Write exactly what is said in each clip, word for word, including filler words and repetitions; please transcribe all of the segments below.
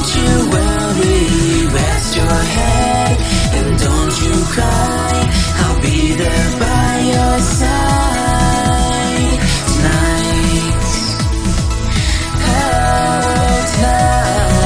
don't you worry, rest your head, and don't you cry. I'll be there by your side tonight. Oh, tonight.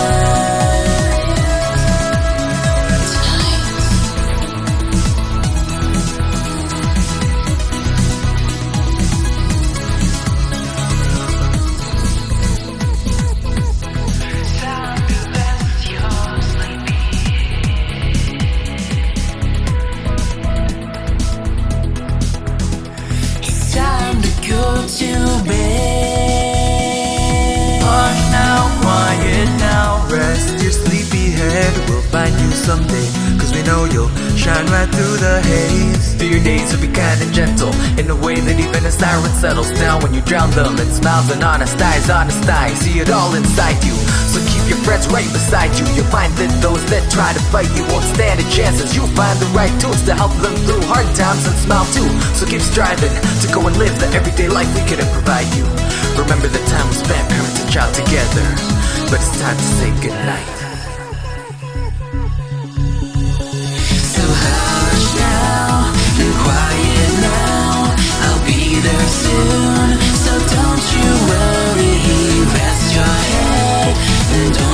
Someday, cause we know you'll shine right through the haze. Through your days will be kind and gentle, in a way that even a siren settles down when you drown them. It smiles and honest eyes, honest eyes, see it all inside you. So keep your friends right beside you. You'll find that those that try to fight you won't stand a chance, as you'll find the right tools to help them through hard times and smile too. So keep striving to go and live the everyday life we couldn't provide you. Remember the time we spent parent and child together, but it's time to say goodnight. Soon, so don't you worry, rest your head and don't